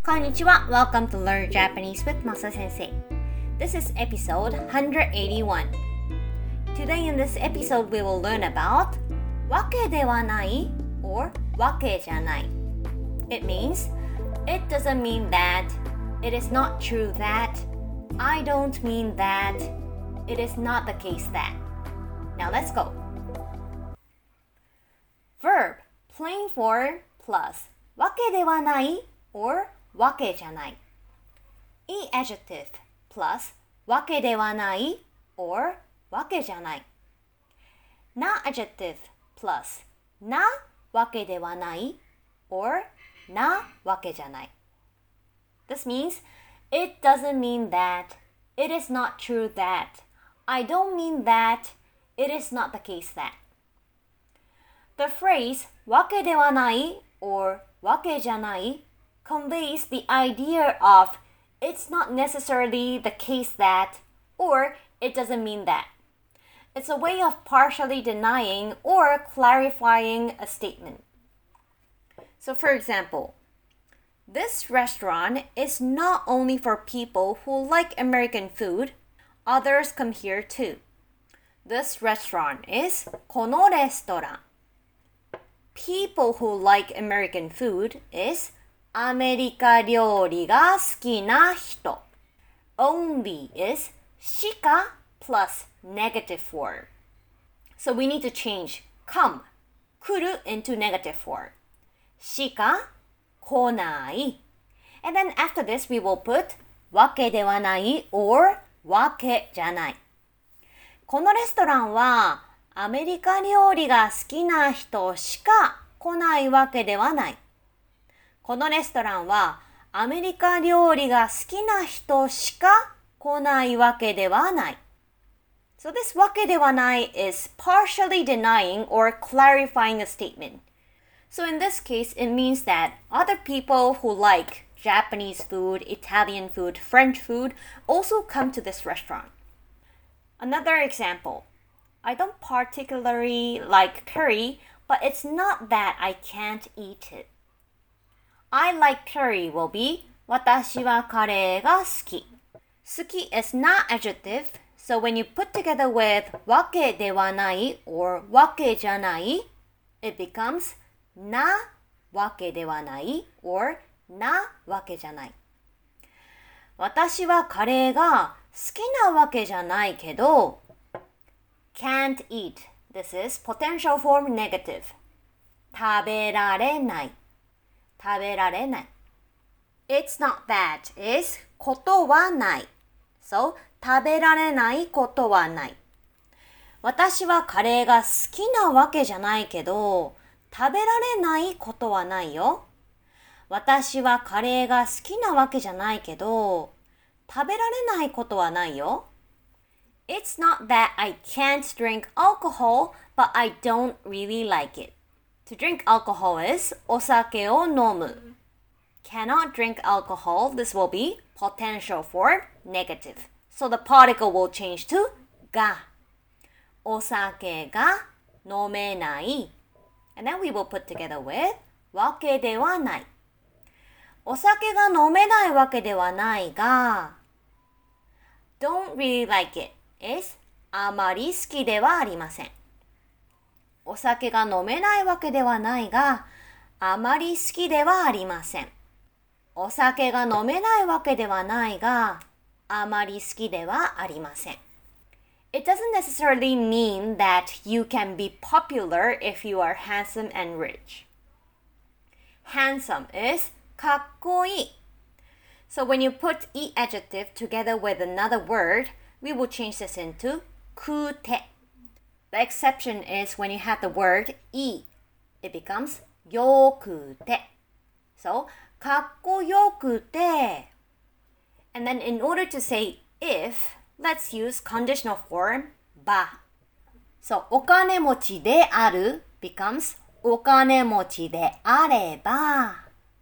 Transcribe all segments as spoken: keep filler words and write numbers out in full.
こんにちは Welcome to Learn Japanese with Masa Sensei. This is episode one eighty-one. Today in this episode we will learn about わけではない or わけじゃない. It means it doesn't mean that, it is not true that, I don't mean that, it is not the case that. Now let's go. Verb plain form plus わけではない or わけじゃない. E adjective plus わけではない or わけじゃない. Na adjective plus なわけではない or なわけじゃない. This means it doesn't mean that, it is not true that, I don't mean that, it is not the case that. The phrase わけではない or わけじゃない conveys the idea of it's not necessarily the case that or it doesn't mean that. It's a way of partially denying or clarifying a statement. So for example, this restaurant is not only for people who like American food, others come here too. This restaurant is このレストラン. People who like American food is アメリカ料理が好きな人. Only is しか plus negative form. So we need to change come, 来る into negative form. しか来ない. And then after this we will put わけではない or わけじゃない. このレストランはアメリカ料理が好きな人しか来ないわけではない。このレストランはアメリカ料理が好きな人しか来ないわけではない。So this わけではない is partially denying or clarifying a statement. So in this case, it means that other people who like Japanese food, Italian food, French food also come to this restaurant. Another example. I don't particularly like curry, but it's not that I can't eat it. I like curry will be 私はカレーが好き. 好き is not adjective, so when you put together with わけではない or わけじゃない, it becomes なわけではない or なわけじゃない. 私はカレーが好きなわけじゃないけど, can't eat. This is potential form negative. 食べられない。食べられない。It's not that is ことはない。So 食べられないことはない。私はカレーが好きなわけじゃないけど、食べられないことはないよ。私はカレーが好きなわけじゃないけど、食べられないことはないよ。It's not that I can't drink alcohol, but I don't really like it. To drink alcohol is お酒を飲む. Cannot drink alcohol, this will be potential form negative. So the particle will change to が. お酒が飲めない. And then we will put together with わけではない. お酒が飲めないわけではないが don't really like it is あまり好きではありません。お酒が飲めないわけではないが、あまり好きではありません。お酒が飲めないわけではないが、あまり好きではありません。It doesn't necessarily mean that you can be popular if you are handsome and rich. Handsome is かっこいい. So when you put e adjective together with another word, we will change this into くて. The exception is when you have the word い. It becomes よくて. So かっこよくて. And then in order to say if, let's use conditional form ば. So お金持ちである becomes お金持ちであれば.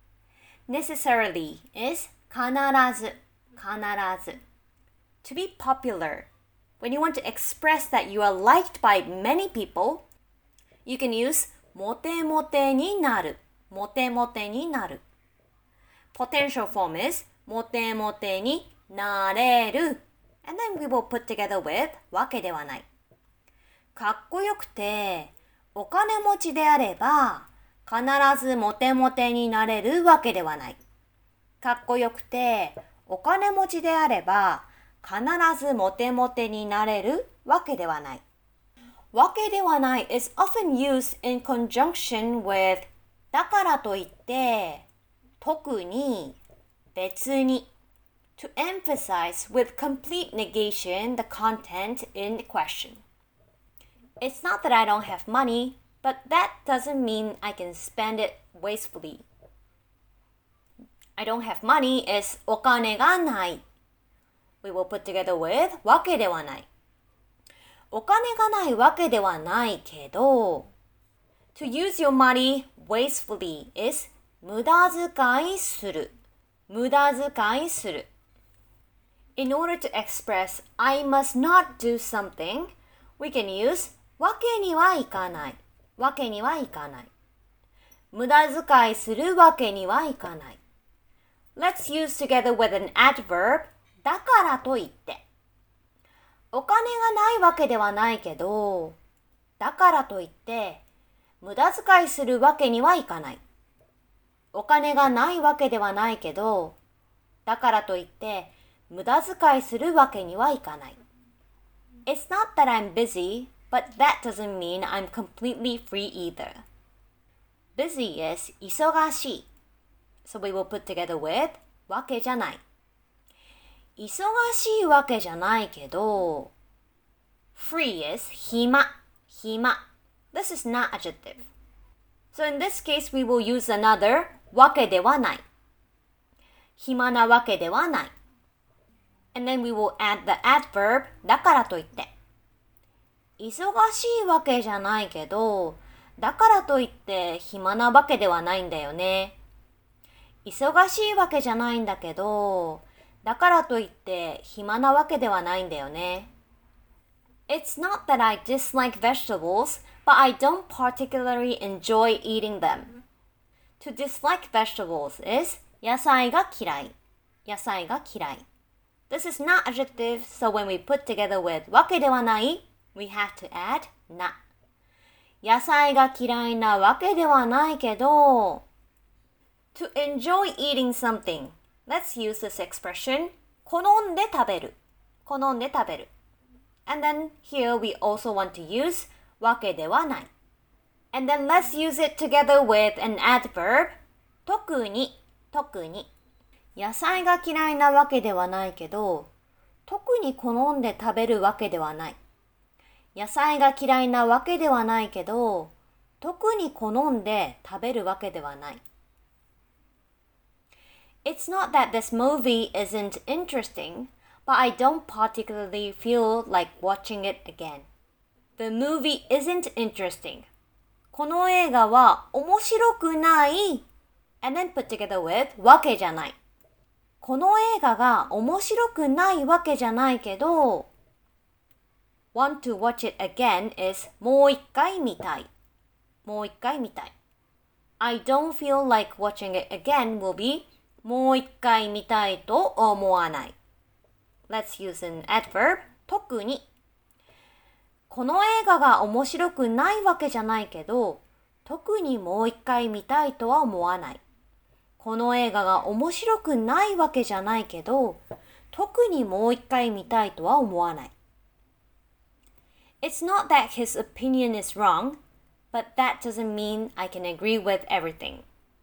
Necessarily is 必ず必ず. To be popular. When you want to express that you are liked by many people, you can use モテモテになる。モテモテになる。 potential form is モテモテになれる and then we will put together with わけではない。かっこよくてお金持ちであれば必ずモテモテになれるわけではない。かっこよくてお金持ちであれば必ずモテモテになれるわけではない。わけではない is often used in conjunction with だからといって特に別に to emphasize with complete negation the content in question. It's not that I don't have money, but that doesn't mean I can spend it wastefully. I don't have money is お金がない。We will put together with わけではない。お金がないわけではないけど To use your money wastefully is 無駄遣いする。無駄遣いする。In order to express I must not do something, we can use わけにはいかない。わけにはいかない。無駄遣いするわけにはいかない。Let's use together with an adverb だからといってお金がないわけではないけどだからといって無駄遣いするわけにはいかない。お金がないわけではないけどだからといって無駄遣いするわけにはいかない。It's not that I'm busy, but that doesn't mean I'm completely free either. Busy is 忙しい。So we will put together with わけじゃない。忙しいわけじゃないけど Free is 暇、暇。This is not adjective. So in this case we will use another わけではない。暇なわけではない。And then we will add the adverb だからといって。忙しいわけじゃないけどだからといって暇なわけではないんだよね。忙しいわけじゃないんだけどだからといって暇なわけではないんだよね。It's not that I dislike vegetables, but I don't particularly enjoy eating them. To dislike vegetables is 野菜が嫌い。野菜が嫌い。This is not adjective, so when we put together with わけではない、we have to add な。野菜が嫌いなわけではないけどTo enjoy eating something, let's use this expression 好んで食べる。好んで食べる。And then here we also want to use わけではない。And then let's use it together with an adverb 特に、特に。野菜が嫌いなわけではないけど特に好んで食べるわけではない。野菜が嫌いなわけではないけど特に好んで食べるわけではない。It's not that this movie isn't interesting, but I don't particularly feel like watching it again. The movie isn't interesting. この映画は面白くない。And then put together with わけじゃない。この映画が面白くないわけじゃないけど Want to watch it again is もう一回見たい。もう一回見たい。I don't feel like watching it again will beもう一回見たいと思わない。Let's use an adverb 特に。この映画が面白くないわけじゃないけど特にもう一回見たいとは思わない。この映画が面白くないわけじゃないけど特にもう一回見たいとは思わない。It's not that his opinion is wrong, but that doesn't mean I can agree with everything.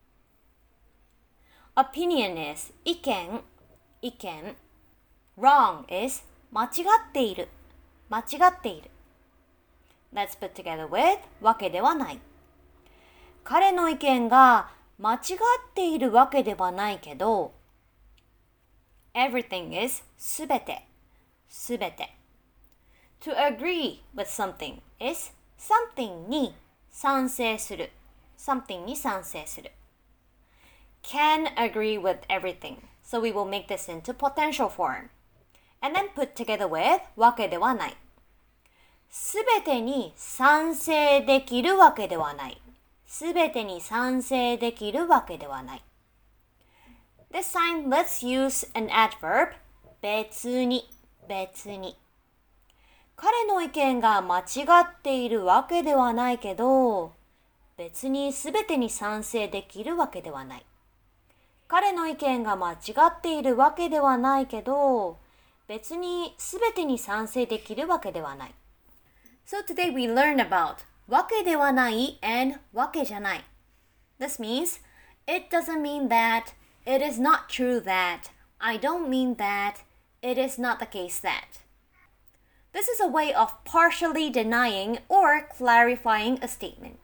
Opinion is 意見、意見。Wrong is 間違っている、間違っている。Let's put together with わけではない。彼の意見が間違っているわけではないけど Everything is すべて、すべて。To agree with something is something に賛成する、something に賛成する。Can agree with everything, so we will make this into potential form. And then put together with わけではない。すべてに賛成できるわけではない。すべてに賛成できるわけではない。 This time, let's use an adverb 別に別に彼の意見が間違っているわけではないけど、別に全てに賛成できるわけではない。彼の意見が間違っているわけではないけど、別に全てに賛成できるわけではない。So today we learned about わけではない and わけじゃない。This means it doesn't mean that, it is not true that, I don't mean that, it is not the case that. This is a way of partially denying or clarifying a statement.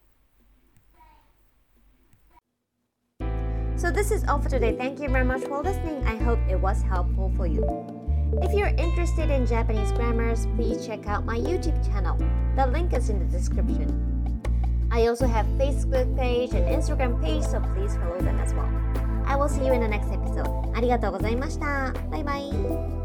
So this is all for today. Thank you very much for listening. I hope it was helpful for you. If you're interested in Japanese grammars, please check out my YouTube channel. The link is in the description. I also have Facebook page and Instagram page, so please follow them as well. I will see you in the next episode. ありがとうございました。バイバイ。